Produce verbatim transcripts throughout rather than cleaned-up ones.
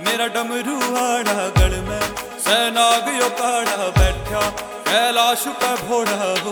मेरा डमरू आड़ा गल में सैनाग यो काड़ा बैठा कैलाश पे भोड़ा हो।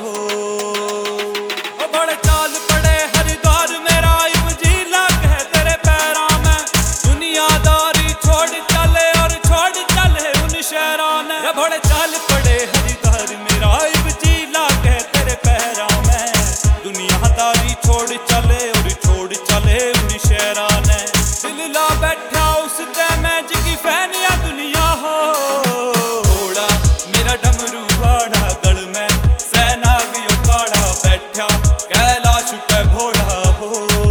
बड़े चाल पड़े हरिद्वार मेरा इब जिला कह तेरे पैरा में दुनियादारी छोड़ चले और छोड़ चले उन शहरा ने। बड़े चाल पड़े हरिद्वार मेरा इब जिला कह तेरे पैरा में दुनियादारी छोड़ चले और छोड़ चले उन शहरा ने। दिल ला बैठा उस ते मैं जिगी फैनिया दुनिया हो। घोड़ा मेरा डमरू आड़ा गल में सैनाग यो काड़ा बैठा कैलाश पे भोड़ा हो।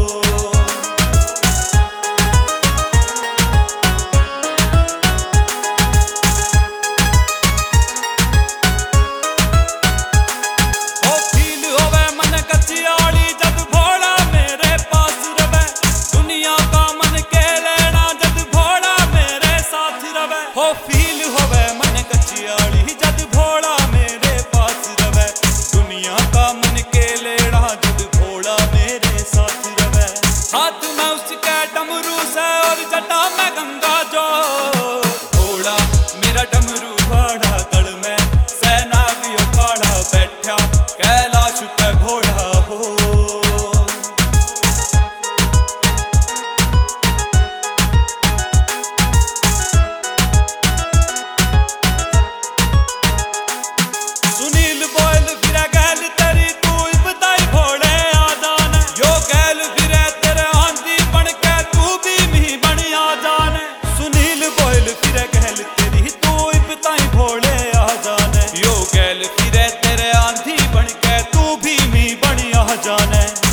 ओ फील होवे मन कचियाली जद भोला मेरे पास रवे दुनिया का मन के लेना जद भोला मेरे साथ रवे। हो फील होवे मन कचियाली जद भोला मेरे पास रवे दुनिया का मन के लेना जद भोला मेरे साथ रवे। हाथ में उसके डमरू से और जटा में गंगा जो। घोड़ा मेरा डमरू आड़ा गल में सैनाग यो काड़ा बैठा कैलाश पे भोड़ा हो। सुनील बोल फिरे गैल तेरी तू इबताई भोले आ जाने यो गैल फिरे तेरे आंधी बन के तू भी मी बन आ जाने। सुनील बोल फिरे गैल तेरी तू इबताई भोले आ जाने यो गैल फिरे तेरे आंधी बन के तू भी मी बन आ जाने।